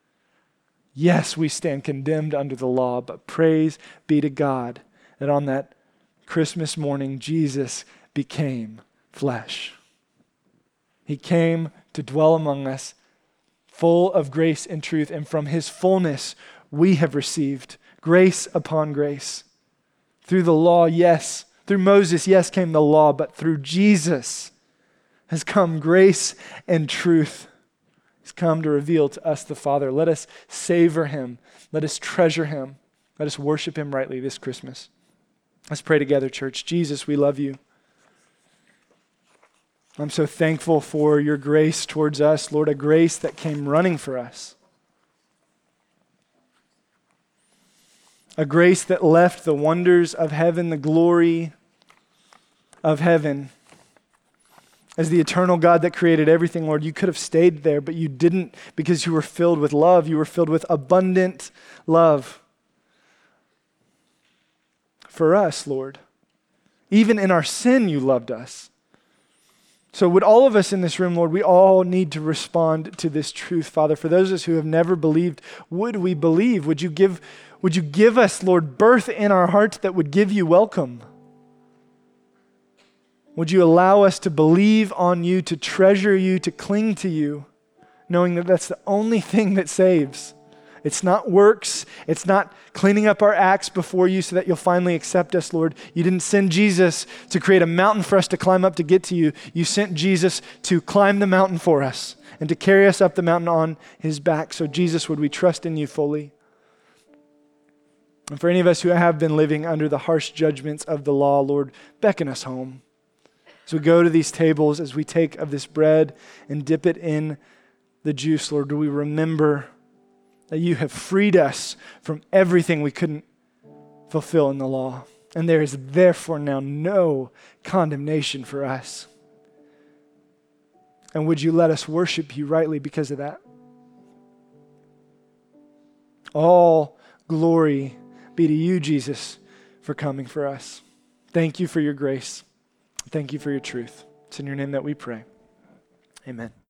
Yes, we stand condemned under the law, but praise be to God that on that Christmas morning, Jesus became flesh. He came to dwell among us, full of grace and truth, and from his fullness we have received grace upon grace. Through the law, yes. Through Moses, yes, came the law, but through Jesus has come grace and truth. He's come to reveal to us the Father. Let us savor him. Let us treasure him. Let us worship him rightly this Christmas. Let's pray together, church. Jesus, we love you. I'm so thankful for your grace towards us, Lord, a grace that came running for us. A grace that left the wonders of heaven, the glory of heaven. As the eternal God that created everything, Lord, you could have stayed there, but you didn't, because you were filled with love. You were filled with abundant love for us, Lord. Even in our sin, you loved us. So would all of us in this room, Lord, we all need to respond to this truth, Father. For those of us who have never believed, would we believe? Would you give us, Lord, birth in our hearts that would give you welcome? Would you allow us to believe on you, to treasure you, to cling to you, knowing that that's the only thing that saves. It's not works. It's not cleaning up our acts before you so that you'll finally accept us, Lord. You didn't send Jesus to create a mountain for us to climb up to get to you. You sent Jesus to climb the mountain for us and to carry us up the mountain on his back. So Jesus, would we trust in you fully? And for any of us who have been living under the harsh judgments of the law, Lord, beckon us home. As we go to these tables, as we take of this bread and dip it in the juice, Lord, do we remember that you have freed us from everything we couldn't fulfill in the law. And there is therefore now no condemnation for us. And would you let us worship you rightly because of that? All glory be to you, Jesus, for coming for us. Thank you for your grace. Thank you for your truth. It's in your name that we pray. Amen.